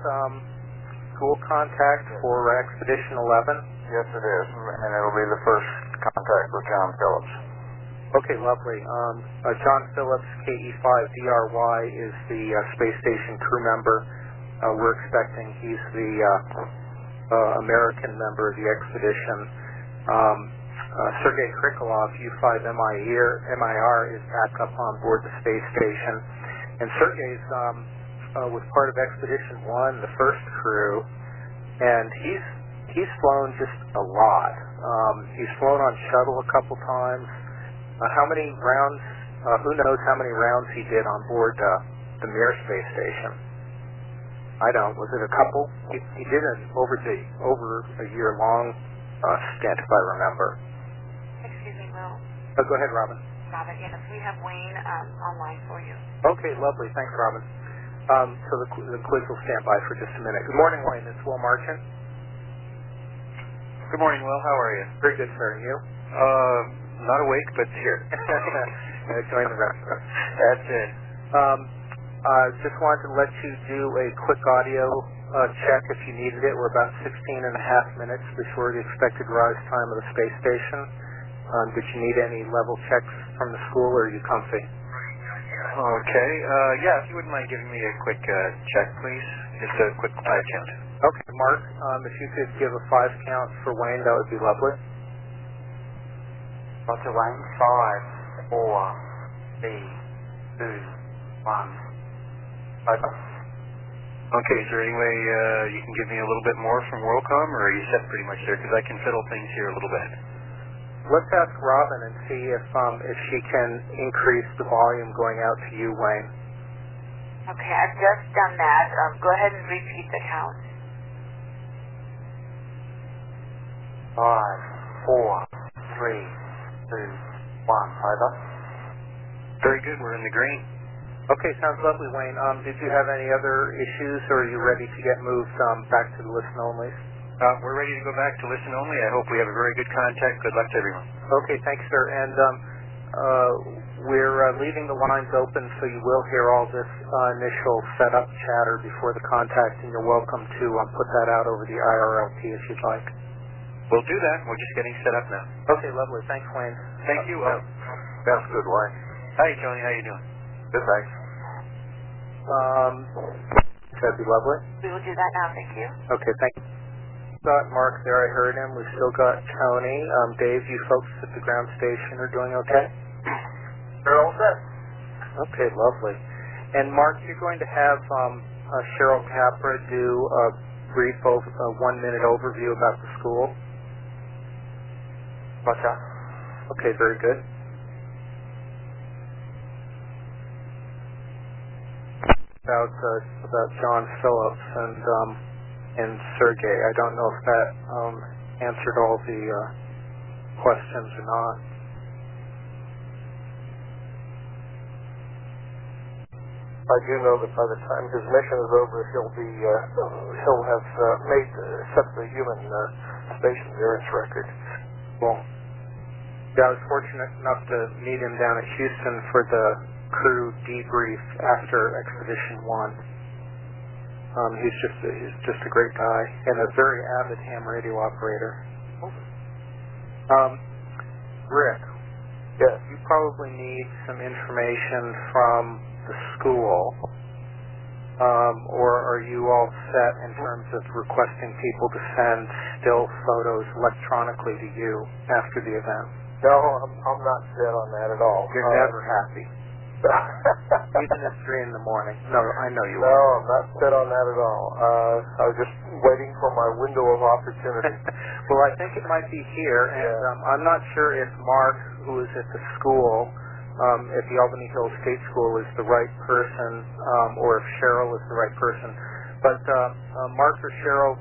school contact for Expedition 11? Yes, it is, and it'll be the first contact with John Phillips. Okay, lovely. John Phillips, KE5DRY, is the space station crew member. We're expecting he's the American member of the expedition. Sergei Krikalev, U5MIR, is back up on board the space station. And Sergei's was part of Expedition 1, the first crew, and he's flown just a lot. He's flown on shuttle a couple times. How many rounds, who knows how many rounds he did on board the Mir space station? I don't. Was it a couple? He did it over a year-long stint, if I remember. Excuse me, Will. Oh, go ahead, Robin. Robin, yes, we have Wayne online for you. Okay, lovely. Thanks, Robin. So the quiz will stand by for just a minute. Good morning, Wayne. It's Will Marchant. Good morning, Will. How are you? Very good, sir. And you? Not awake, but here. Join the rest of us. That's it. Just wanted to let you do a quick audio check if you needed it. We're about 16 and a half minutes before the expected rise time of the space station. Did you need any level checks from the school, or are you comfy? Okay. Yeah, if you wouldn't mind giving me a quick check, please. Just a quick 5 count. Okay, Mark, if you could give a 5 count for Wayne, that would be lovely. Roger, Wayne. 5, 4, 3, 2, 1. Over. Okay, is there any way you can give me a little bit more from WorldCom, or are you set pretty much there? Because I can fiddle things here a little bit. Let's ask Robin and see if she can increase the volume going out to you, Wayne. Okay, I've just done that. Go ahead and repeat the count. 5, 4, 3, 2, 1. Over. Very good. We're in the green. Okay, sounds lovely, Wayne. Did you have any other issues, or are you ready to get moved back to the listen only? We're ready to go back to listen only. I hope we have a very good contact. Good luck to everyone. Okay, thanks, sir. And we're leaving the lines open, so you will hear all this initial setup chatter before the contact, and you're welcome to put that out over the IRLT if you'd like. We'll do that. We're just getting set up now. Okay, lovely. Thanks, Wayne. Thank you. That's good, Wayne. Hi, Tony. How you doing? Good, thanks. That'd be lovely. We will do that now, thank you. Okay, thank you. Got Mark there, I heard him. We've still got Tony. Dave, you folks at the ground station are doing okay? They're all set. Okay, lovely. And Mark, you're going to have Cheryl Capra do a brief 1-minute overview about the school? What's that? Okay, very good. About John Phillips and Sergei. I don't know if that answered all the questions or not. I do know that by the time his mission is over, he'll have set the human space endurance record. Well, yeah, I was fortunate enough to meet him down at Houston for the crew debrief after Expedition 1. He's just a great guy and a very avid ham radio operator. Rick, yes, you probably need some information from the school, or are you all set in terms of requesting people to send still photos electronically to you after the event? No, I'm not set on that at all. You're never happy. Even at 3 in the morning. No, I know you are. No, are. I'm not set on that at all. I was just waiting for my window of opportunity. Well, I think it might be here, and I'm not sure if Mark, who is at the school, at the Albany Hills State School, is the right person, or if Cheryl is the right person. But Mark or Cheryl,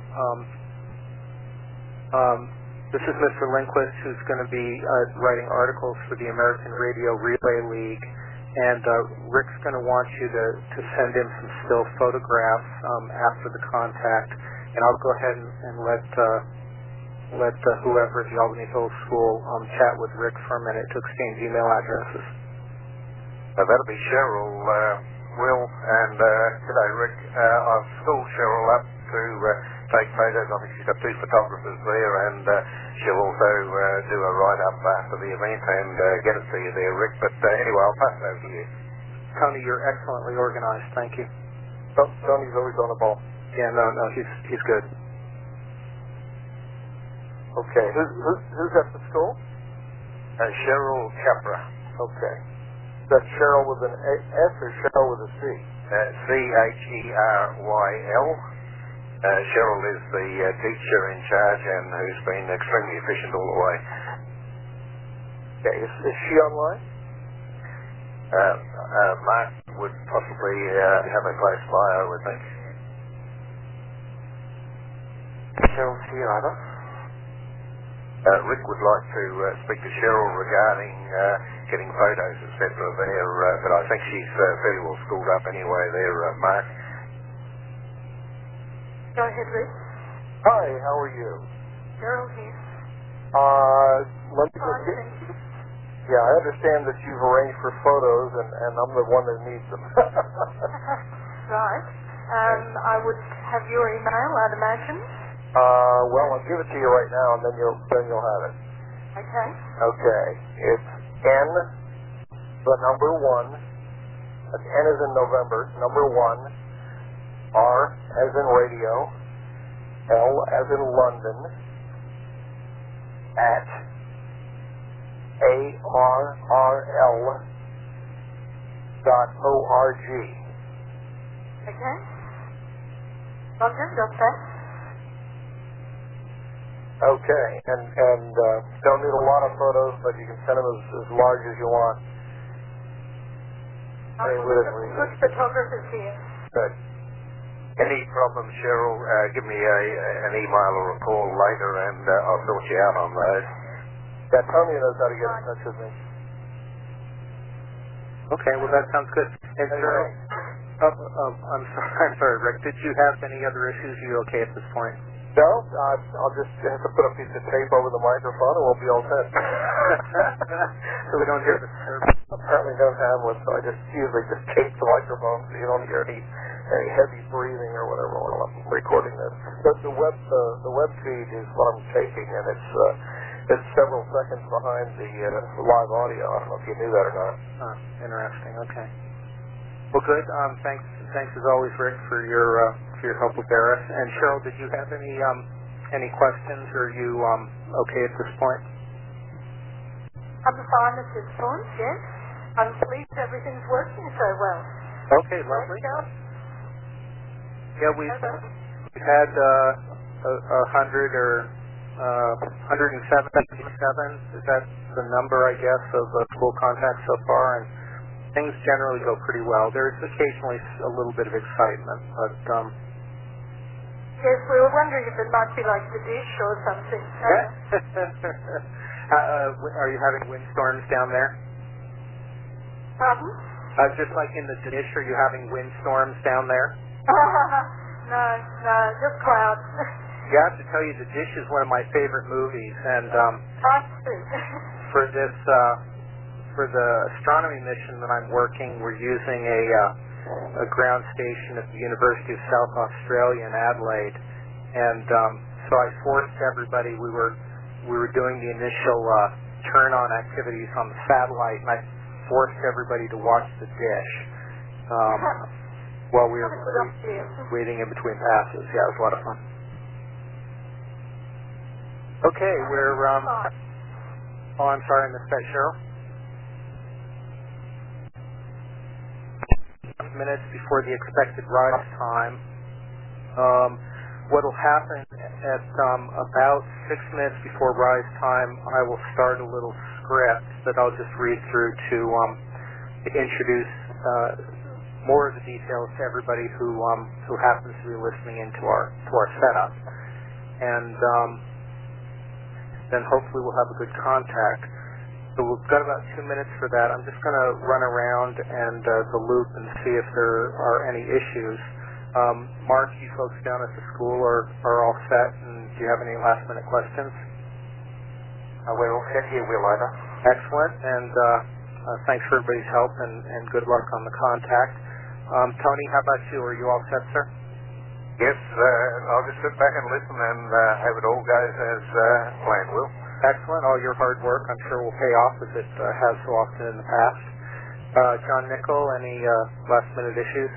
this is Mr. Lindquist, who's going to be writing articles for the American Radio Relay League. And Rick's going to want you to send him some still photographs after the contact, and I'll go ahead and let whoever at the Albany Hills School chat with Rick for a minute to exchange email addresses. That'll be Cheryl, Will, and today, Rick. I've filled Cheryl up two photographers there, and she'll also do a write-up after the event and get it to you there, Rick. But anyway, I'll pass it over to you. Tony, you're excellently organized. Thank you. Oh, Tony's always on the ball. Yeah, no, he's good. Okay, who's at the school? Cheryl Capra. Okay. Is that Cheryl with an S or Cheryl with a C? Cheryl. Cheryl is the teacher in charge and who's been extremely efficient all the way. Okay, is she online? Mark would possibly have a close by, I would think. Cheryl's here, either. Rick would like to speak to Cheryl regarding getting photos, etc. there, but I think she's fairly well schooled up anyway there, Mark. Go ahead, Rick. Hi, how are you? Cheryl here. Let me just get... Yeah, I understand that you've arranged for photos, and I'm the one that needs them. Right. I would have your email, I'd imagine. Well, I'll give it to you right now, and then you'll have it. Okay. Okay. It's N, the number 1. That's N as in November, number 1. R as in radio. L as in London. At ARRL.org. Okay. Roger, got that. Okay, and don't need a lot of photos, but you can send them as large as you want. Good photographers here. Good. Any problems, Cheryl, give me an email or a call later, and I'll sort you out on those. Yeah, Tony knows how to get in touch with me. Okay, well that sounds good. And Cheryl, I'm sorry, Rick. Did you have any other issues? Are you okay at this point? No, I'll just have to put a piece of tape over the microphone and we'll be all set. So we don't hear the disturbance. Apparently don't have one, so I usually just tape the microphone so you don't hear any heavy breathing or whatever while I'm recording this. But the web feed is what I'm taking, and it's several seconds behind the live audio. I don't know if you knew that or not. Interesting. Okay. Well, good. Thanks as always, Rick, for your help with Barris. And Cheryl, did you have any questions, or are you okay at this point? I'm fine at this point, yes. I'm pleased everything's working so well. Okay, lovely. Right, yeah, we've had 100 or 177. Is that the number, I guess, of school contacts so far? And things generally go pretty well. There's occasionally a little bit of excitement, but yes, we were wondering if it might be like the dish or something. Are you having windstorms down there? Pardon? Just like in the dish, are you having windstorms down there? No, just clouds. Yeah, I have to tell you, The Dish is one of my favorite movies, and for this for the astronomy mission that I'm working, we're using a ground station at the University of South Australia in Adelaide, and so I forced everybody. We were doing the initial turn-on activities on the satellite, and I forced everybody to watch The Dish while we were waiting in between passes. Yeah, it was a lot of fun. Okay, we're oh, I'm sorry, I missed that, Cheryl. Minutes before the expected rise time. What'll happen at about 6 minutes before rise time, I will start a little script that I'll just read through to introduce more of the details to everybody who happens to be listening into our setup, and then hopefully we'll have a good contact. So we've got about 2 minutes for that. I'm just going to run around and the loop and see if there are any issues. Mark, you folks down at the school are all set, and do you have any last-minute questions? We're all set here, Will Ida. Excellent, and thanks for everybody's help, and good luck on the contact. Tony, how about you? Are you all set, sir? Yes, I'll just sit back and listen and have it all guys as planned, Will. Excellent. All your hard work, I'm sure, will pay off as it has so often in the past. John Nickel, any last-minute issues?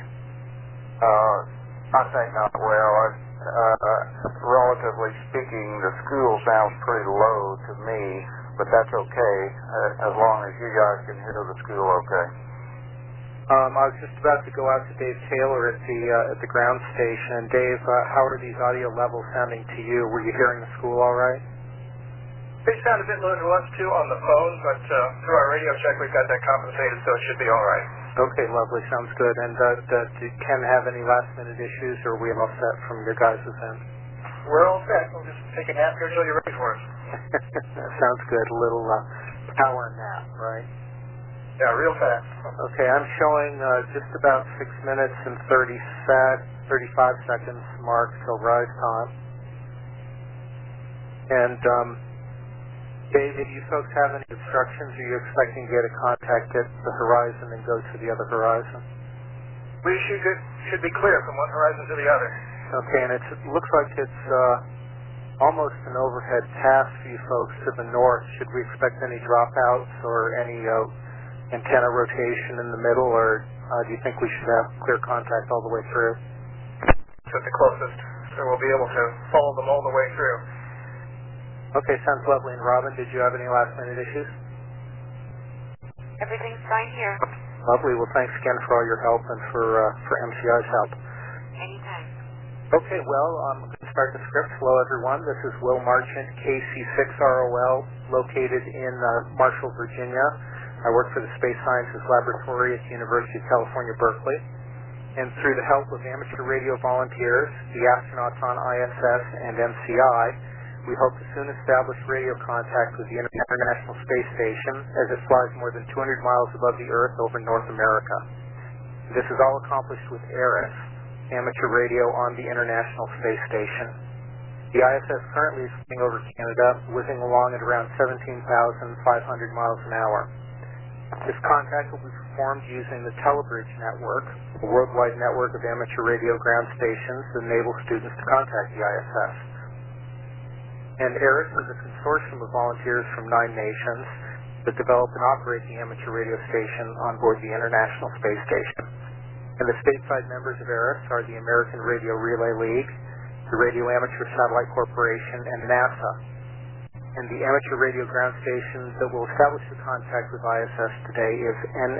I think not. Well, relatively speaking, the school sounds pretty low to me, but that's okay as long as you guys can hear the school okay. I was just about to go out to Dave Taylor at the ground station. Dave, how are these audio levels sounding to you? Were you hearing the school all right? They sound a bit low to us too on the phone, but through our radio check we've got that compensated, so it should be all right. Okay, lovely. Sounds good. And did Ken have any last-minute issues, or are we all set from your guys' end? We're all set. We'll just take a nap here until you're ready for us. Sounds good. A little power nap, right? Yeah, real fast. Okay, I'm showing just about 6 minutes and 35 seconds mark till rise time. And Dave, if you folks have any instructions, are you expecting to get a contact at the horizon and go to the other horizon? We should be clear from one horizon to the other. Okay, and it looks like it's almost an overhead pass for you folks to the north. Should we expect any dropouts or any antenna rotation in the middle, or do you think we should have clear contact all the way through? It's at the closest, so we'll be able to follow them all the way through. Okay, sounds lovely. And Robin, did you have any last-minute issues? Everything's fine here. Lovely. Well, thanks again for all your help and for MCI's help. Anytime. Okay, well, I'm going to start the script. Hello, everyone. This is Will Marchant, KC6ROL, located in Marshall, Virginia. I work for the Space Sciences Laboratory at the University of California, Berkeley. And through the help of amateur radio volunteers, the astronauts on ISS and MCI, we hope to soon establish radio contact with the International Space Station as it flies more than 200 miles above the Earth over North America. This is all accomplished with ARISS, amateur radio on the International Space Station. The ISS currently is flying over Canada, whizzing along at around 17,500 miles an hour. This contact will be performed using the Telebridge network, a worldwide network of amateur radio ground stations that enable students to contact the ISS. And ARISS is a consortium of volunteers from 9 nations that develop and operate the amateur radio station on board the International Space Station. And the stateside members of ARISS are the American Radio Relay League, the Radio Amateur Satellite Corporation, and NASA. And the amateur radio ground station that will establish the contact with ISS today is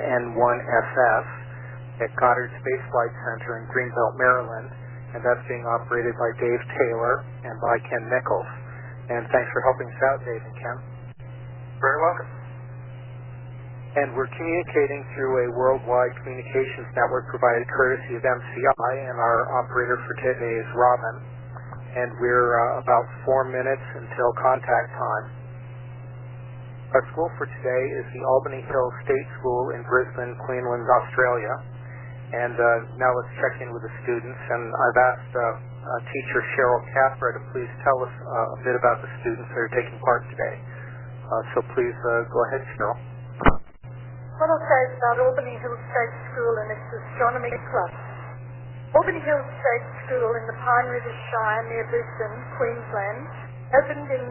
NN1SF at Goddard Space Flight Center in Greenbelt, Maryland, and that's being operated by Dave Taylor and by Ken Nichols. And thanks for helping us out, Dave and Ken. Very welcome. And we're communicating through a worldwide communications network provided courtesy of MCI, and our operator for today is Robin. And we're about 4 minutes until contact time. Our school for today is the Albany Hills State School in Brisbane, Queensland, Australia. And now let's check in with the students. And I've asked teacher Cheryl Capra to please tell us a bit about the students that are taking part today. So please go ahead, Cheryl. What I'll say is about Albany Hills State School and its astronomy club. Albany Hills State School in the Pine River Shire near Brisbane, Queensland, opened in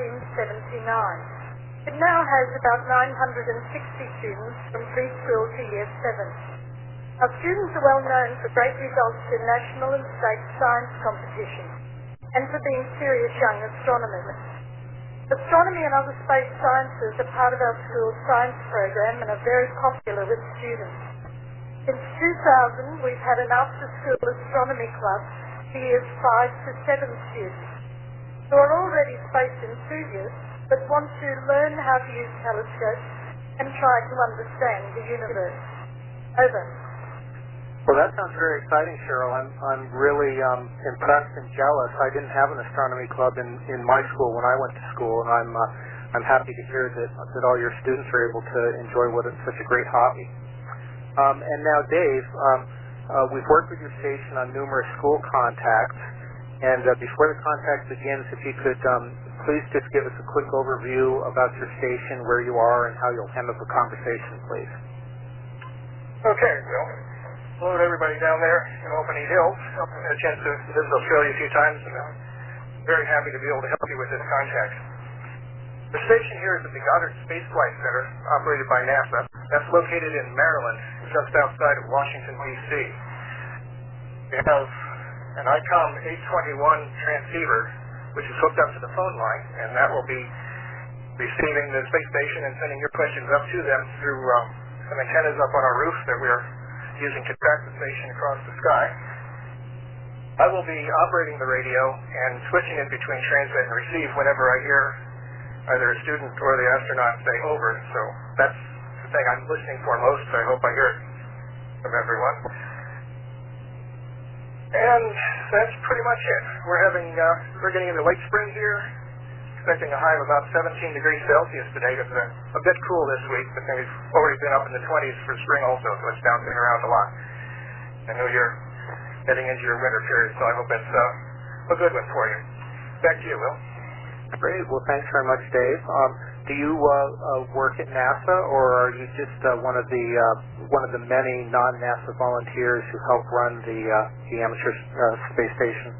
1979. It now has about 960 students from preschool to year 7. Our students are well known for great results in national and state science competitions and for being serious young astronomers. Astronomy and other space sciences are part of our school's science program and are very popular with students. Since 2000, we've had an after-school astronomy club for years 5 to 7 students who are already space enthusiasts but want to learn how to use telescopes and try to understand the universe. Over. Well, that sounds very exciting, Cheryl. I'm really impressed and jealous. I didn't have an astronomy club in my school when I went to school, and I'm happy to hear that all your students are able to enjoy what is such a great hobby. And now, Dave, we've worked with your station on numerous school contacts, and before the contact begins, if you could please just give us a quick overview about your station, where you are, and how you'll handle the conversation, please. Okay, Will. Hello to everybody down there in Albany Hills. I've had a chance to visit Australia a few times, and I'm very happy to be able to help you with this contact. The station here is at the Goddard Space Flight Center, operated by NASA. That's located in Maryland, just outside of Washington, D.C. We have an ICOM 821 transceiver, which is hooked up to the phone line, and that will be receiving the space station and sending your questions up to them through some antennas up on our roof that we're using to track the station across the sky. I will be operating the radio and switching it between transmit and receive whenever I hear either a student or the astronaut say over. So that's the thing I'm listening for most. I hope I hear it from everyone. And that's pretty much it. We're getting into late spring here. Expecting a high of about 17 degrees Celsius today. It's a bit cool this week, but then we've already been up in the 20s for spring also, so it's bouncing around a lot. I know you're heading into your winter period, so I hope it's a good one for you. Back to you, Will. Great. Well, thanks very much, Dave. Do you work at NASA, or are you just one of the many non-NASA volunteers who help run the amateur space station?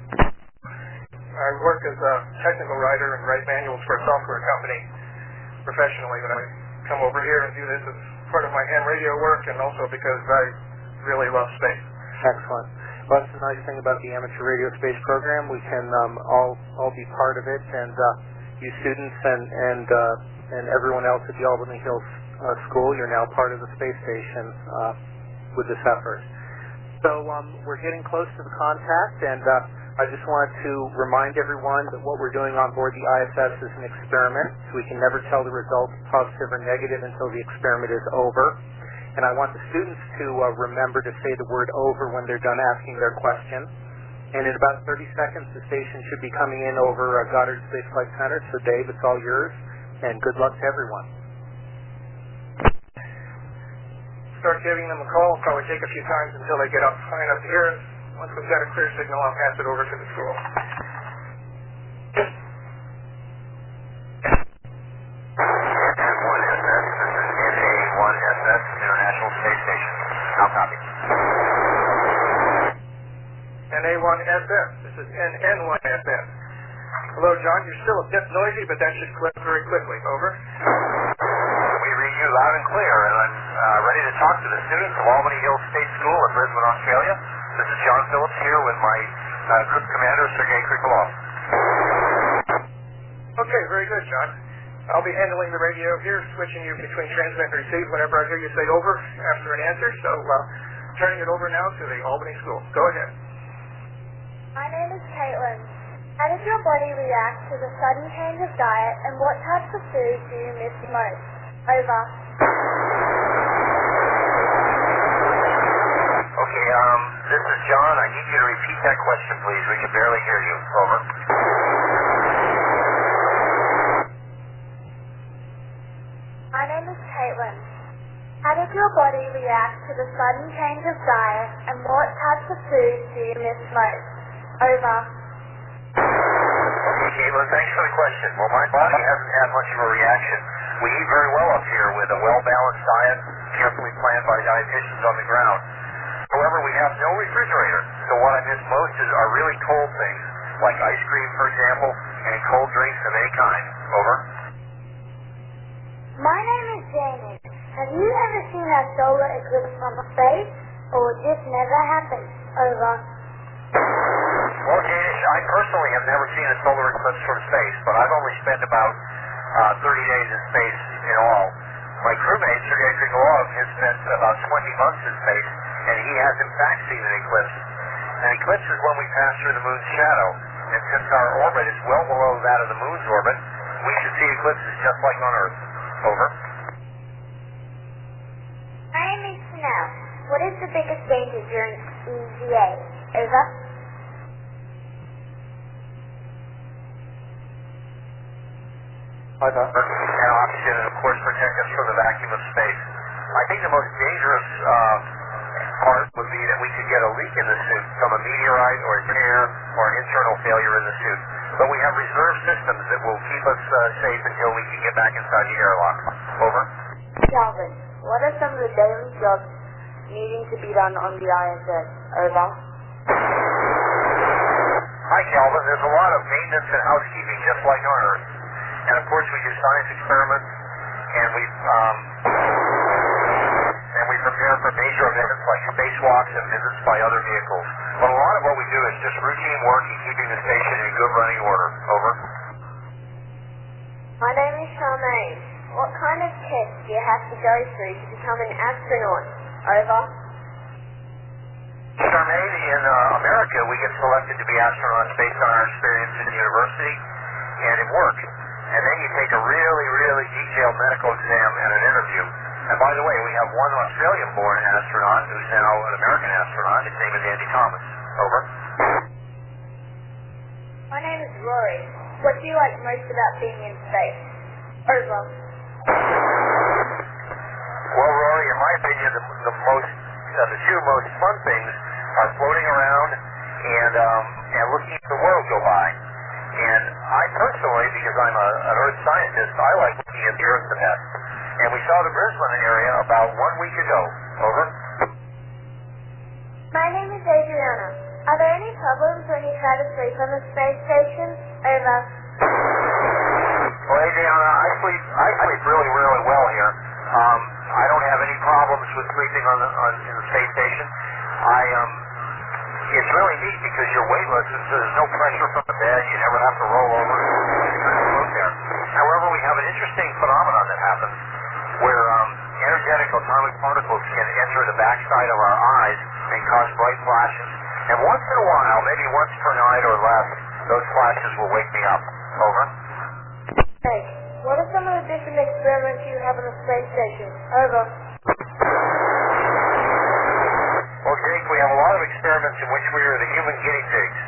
I work as a technical writer and write manuals for a software company professionally, but I come over here and do this as part of my ham radio work and also because I really love space. Excellent. Well, that's the nice thing about the amateur radio space program. We can all be part of it, and you students and everyone else at the Albany Hills School, you're now part of the space station with this effort. So we're getting close to the contact, and I just wanted to remind everyone that what we're doing on board the ISS is an experiment. So we can never tell the results, positive or negative, until the experiment is over. And I want the students to remember to say the word over when they're done asking their question. And in about 30 seconds, the station should be coming in over Goddard Space Flight Center. So Dave, it's all yours, and good luck to everyone. Start giving them a call. Probably take a few times until they get up high enough to hear us. Once we've got a clear signal, I'll pass it over to the school. NA1SS, International Space Station. How copy? NA1SS. This is NN1SS. Hello, John. You're still a bit noisy, but that should clip very quickly. Over. We read you loud and clear, and I'm ready to talk to the students of Albany Hills State School in Brisbane, Australia. This is John Phillips here with my group commander, Sergei Krikalev. Okay, very good, John. I'll be handling the radio here, switching you between transmit and receive whenever I hear you say over after an answer. So turning it over now to the Albany School. Go ahead. My name is Caitlin. How does your body react to the sudden change of diet, and what types of food do you miss most? Over. Okay, this is John. I need you to repeat that question, please. We can barely hear you. Over. My name is Caitlin. How does your body react to the sudden change of diet, and what types of food do you miss most? Over. Okay, Caitlin, thanks for the question. Well, my body hasn't had much of a reaction. We eat very well up here with a well-balanced diet, carefully planned by dietitians on the ground. However, we have no refrigerator, so what I miss most are really cold things, like ice cream, for example, and cold drinks of any kind. Over. My name is Jamie. Have you ever seen a solar eclipse from space, or would this never happen? Over. Well, Janish, I personally have never seen a solar eclipse from space, but I've only spent about 30 days in space in all. My crewmate, Sergei Krikalev, has spent about 20 months in space, and he has in fact seen an eclipse. An eclipse is when we pass through the moon's shadow, and since our orbit is well below that of the moon's orbit, we should see eclipses just like on Earth. Over. My name is Chanel. What is the biggest danger during EVA? Over. And oxygen, and of course protect us from the vacuum of space. I think the most dangerous part would be that we could get a leak in the suit from a meteorite or a tear or an internal failure in the suit. But we have reserve systems that will keep us safe until we can get back inside the airlock. Over. Calvin, what are some of the daily jobs needing to be done on the ISS. Over. Hi, Calvin. There's a lot of maintenance and housekeeping, just like on Earth. And of course, we do science experiments, and we prepare for major events like spacewalks and visits by other vehicles. But a lot of what we do is just routine work in keeping the station in good running order. Over. My name is Charmaine. What kind of tests do you have to go through to become an astronaut? Over. Charmaine, in America, we get selected to be astronauts based on our experience in university and in work. And then you take a really, really detailed medical exam and an interview. And by the way, we have one Australian-born astronaut who's now an American astronaut. His name is Andy Thomas. Over. My name is Rory. What do you like most about being in space? Over. Well, Rory, in my opinion, the two most fun things are floating around and looking at the world go by. And I personally, because I'm an Earth scientist, I like looking at the Earth the best. And we saw the Brisbane area about 1 week ago. Over. My name is Adriana. Are there any problems when you try to sleep on the space station? Over. Well, Adriana, I sleep really, really well here. I don't have any problems with sleeping in the space station. It's really neat because you're weightless, and so there's no pressure from the bed. You never have to roll over. You kind of float there. However, we have an interesting phenomenon that happens where energetic atomic particles can enter the backside of our eyes and cause bright flashes. And once in a while, maybe once per night or less, those flashes will wake me up. Over. Hey, what are some of the different experiments you have on the space station? Over. Well, Jake, we have a lot of experiments in which we are the human guinea pigs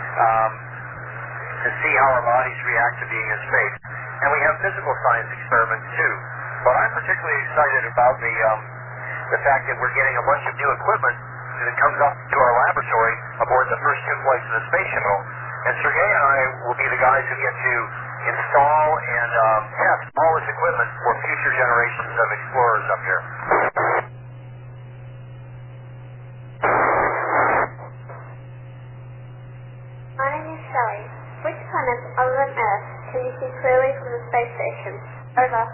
to see how our bodies react to being in space. And we have physical science experiments, too. But I'm particularly excited about the fact that we're getting a bunch of new equipment that comes up to our laboratory aboard the first two flights of the space shuttle. And Sergei and I will be the guys who get to install and test all this equipment for future generations of explorers up here. My name is Shelley. Which planets other than Earth can you see clearly from the space station? Over.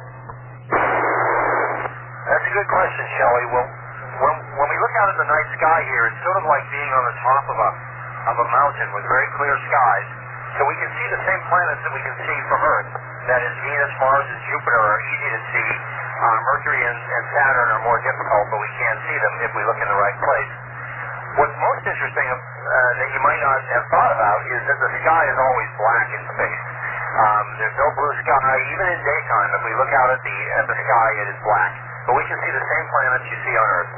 That's a good question, Shelley. Well, when we look out at the night sky here, it's sort of like being on the top of a mountain with very clear skies. So we can see the same planets that we can see from Earth. That is, Venus, Mars, and Jupiter are easy to see. Mercury and Saturn are more difficult, but we can see them if we look in the right place. What's most interesting that you might not have thought about is that the sky is always black in space. There's no blue sky, even in daytime. If we look out at the sky, it is black. But we can see the same planets you see on Earth.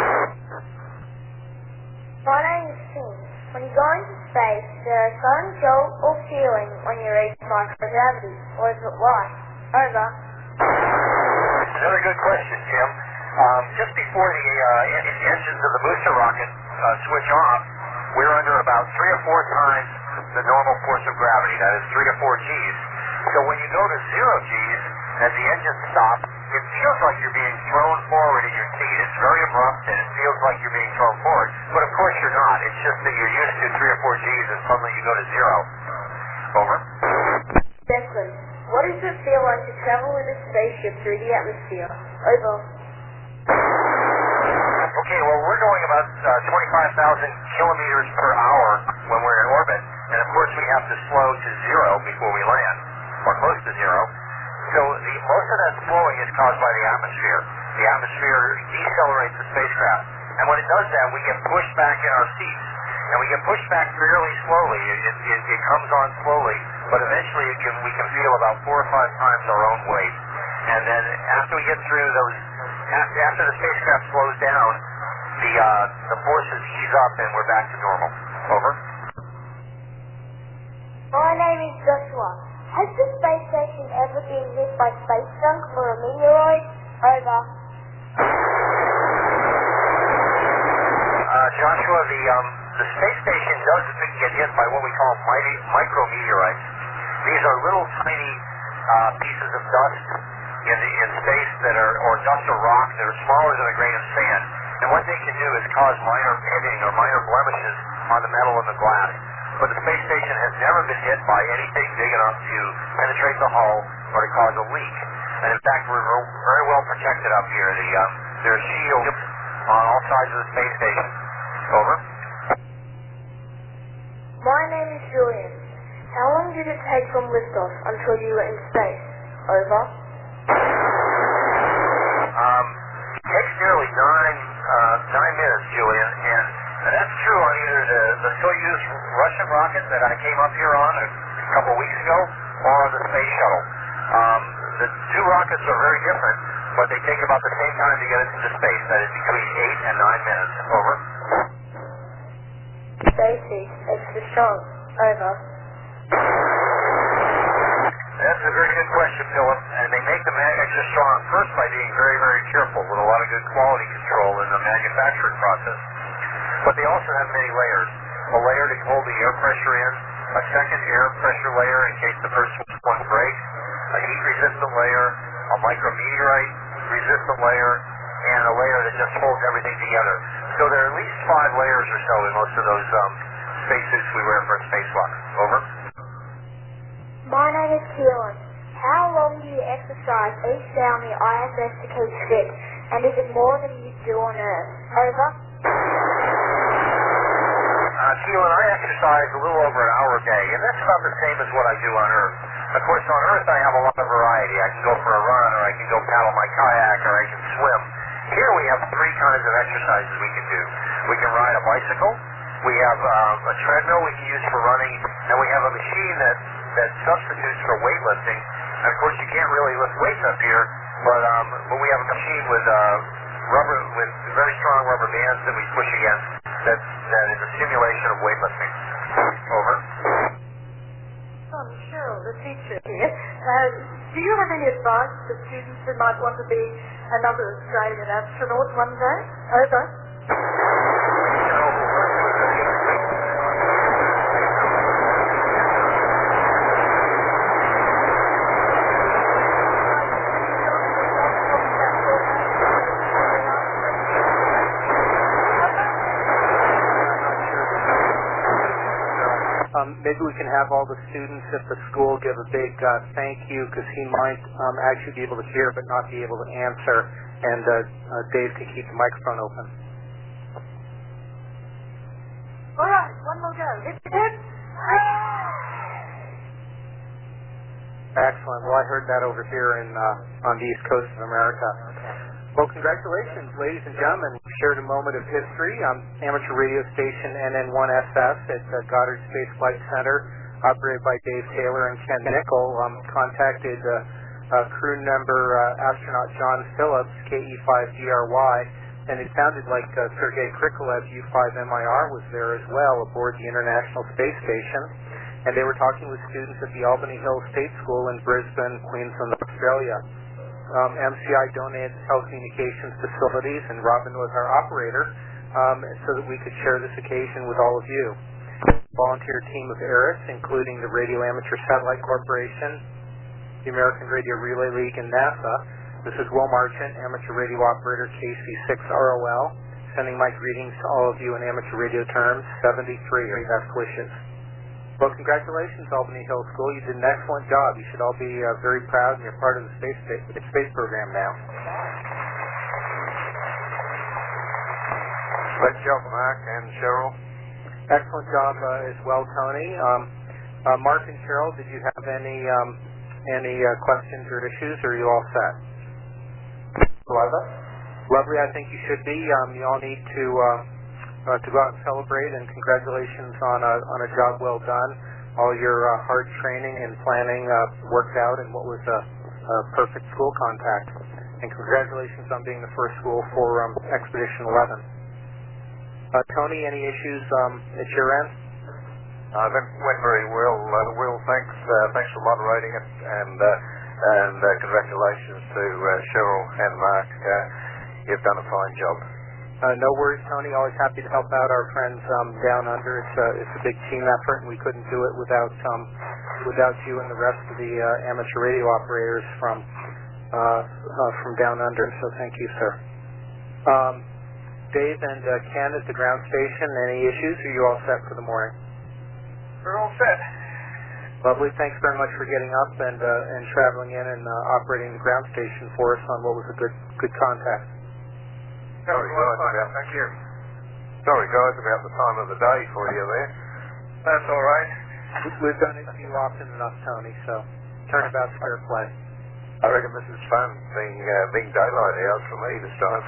My name is Finn. When you go into space, is there a sudden jolt or feeling when you reach microgravity, or is it light? Over. Another good question, Tim. Just before the engines of the booster rocket switch off, we're under about 3 or 4 times the normal force of gravity, that is 3 to 4 Gs. So when you go to 0 Gs, as the engines stop, it feels like you're being thrown forward in your seat. It's very abrupt, and it feels like you're being thrown forward. But of course you're not. It's just that you're used to 3 or 4 Gs, and suddenly you go to 0. Over. Declan, what does it feel like to travel in a spaceship through the atmosphere? Over. Okay, well, we're going about 25,000 kilometers per hour when we're in orbit, and of course we have to slow to 0 before we land, or close to 0. So most of that slowing is caused by the atmosphere. The atmosphere decelerates the spacecraft, and when it does that, we get pushed back in our seats, and we get pushed back fairly slowly. It comes on slowly, but eventually we can feel about 4 or 5 times our own weight. And then after we get through those, after the spacecraft slows down, the forces ease up and we're back to normal. Over. My name is Joshua. Has the space station ever been hit by space junk or a meteoroid? Over. Joshua, the space station does get hit by what we call micrometeorites. These are little tiny pieces of dust in space that are, or dust or rock that are smaller than a grain of sand. And what they can do is cause minor pitting or minor blemishes on the metal and the glass. But the space station has never been hit by anything big enough to penetrate the hull or to cause a leak. And in fact, we're very well protected up here. There are shields on all sides of the space station. Over. My name is Julian. How long did it take from liftoff until you were in space? Over. Takes nearly nine minutes, Julian, and that's true on either the Soyuz Russian rocket that I came up here on a couple weeks ago, or on the space shuttle. The two rockets are very different, but they take about the same time to get us into space. That is between 8 and 9 minutes. Over. Stacy, extra strong. Over. That's a very good question, Philip. And they make the mag extra strong first by being very, very careful with a lot of good quality control in the manufacturing process. But they also have many layers. A layer to hold the air pressure in, a second air pressure layer in case the first one breaks, a heat-resistant layer, a micrometeorite resistant layer, and a layer that just holds everything together. So there are at least 5 layers or so in most of those spacesuits we wear for a spacewalk. Over. My name is Keelan. How long do you exercise each day on the ISS to keep fit? And is it more than you do on Earth? Over. Keelan, I exercise a little over an hour a day, and that's about the same as what I do on Earth. Of course, on Earth I have a lot of variety. I can go for a run, or I can go paddle my kayak, or I can swim. Here we have 3 kinds of exercises we can do. We can ride a bicycle, we have a treadmill we can use for running, and we have a machine that substitutes for weightlifting. And of course, you can't really lift weights up here, but we have a machine with very strong rubber bands that we push against. That is a simulation of weightlifting. Over. Cheryl, the teacher here. Do you have any advice for students who might want to be another Australian astronaut one day? Over. Maybe we can have all the students at the school give a big thank you, because he might actually be able to hear but not be able to answer, and Dave can keep the microphone open. All right, one more go. Hit. Excellent. Well, I heard that over here on the East Coast of America. Well, congratulations, ladies and gentlemen. We shared a moment of history. Amateur radio station NN1SF at Goddard Space Flight Center, operated by Dave Taylor and Ken Nickel, contacted crew member astronaut John Phillips, KE5GRY, and it sounded like Sergei Krikalev, U5MIR, was there as well aboard the International Space Station. And they were talking with students at the Albany Hills State School in Brisbane, Queensland, Australia. MCI donated telecommunications facilities, and Robin was our operator, so that we could share this occasion with all of you. Volunteer team of ARIS, including the Radio Amateur Satellite Corporation, the American Radio Relay League, and NASA. This is Will Marchant, amateur radio operator KC6ROL, sending my greetings to all of you in amateur radio terms, 73, best wishes. Well, congratulations, Albany Hills School. You did an excellent job. You should all be very proud, and you're part of the space program now. Great job, Mark and Cheryl. Excellent job as well, Tony. Mark and Cheryl, did you have any questions or issues, or are you all set? Lovely. I think you should be. You all need to go out and celebrate, and congratulations on a job well done. All your hard training and planning worked out in what was a perfect school contact. And congratulations on being the first school for Expedition 11. Tony, any issues at your end? Went very well. Will, thanks for moderating it, and congratulations to Cheryl and Mark. You've done a fine job. No worries, Tony. Always happy to help out our friends down under. It's a big team effort, and we couldn't do it without you and the rest of the amateur radio operators from down under. So thank you, sir. Dave and Ken at the ground station, any issues? Or are you all set for the morning? We're all set. Lovely. Thanks very much for getting up and traveling in and operating the ground station for us on what was a good contact. Sorry, guys, thank you. Sorry, guys, about the time of the day for you there. That's all right. We've done it to you often enough, Tony, so turnabout's fair play. I reckon this is fun, being daylight hours for me this time.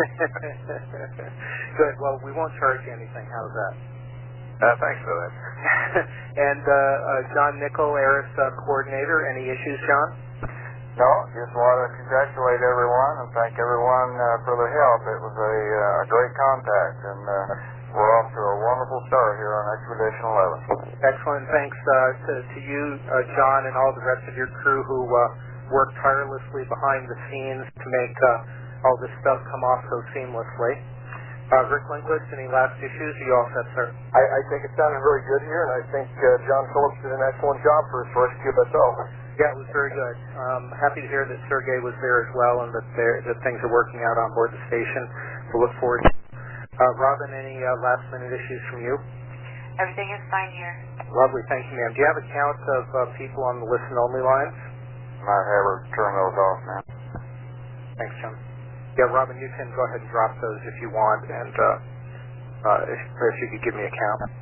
Good. Well, we won't charge you anything. How's that? Thanks for that. And John Nickel, ARIS coordinator, any issues, John? No, just want to congratulate everyone and thank everyone for their help. It was a great contact, and we're off to a wonderful start here on Expedition 11. Excellent. Thanks to you, John, and all the rest of your crew who worked tirelessly behind the scenes to make all this stuff come off so seamlessly. Rick Lindquist, any last issues? Are you all set, sir? I think it sounded very good here, and I think John Phillips did an excellent job for his first QSO. Yeah, it was very good. Happy to hear that Sergey was there as well and that things are working out on board the station. We'll look forward to it. Robin, any last-minute issues from you? Everything is fine here. Lovely. Thank you, ma'am. Do you have a count of people on the listen-only lines? I have her turn those off now. Thanks, John. Yeah, Robin, you can go ahead and drop those if you want, and if you could give me a count.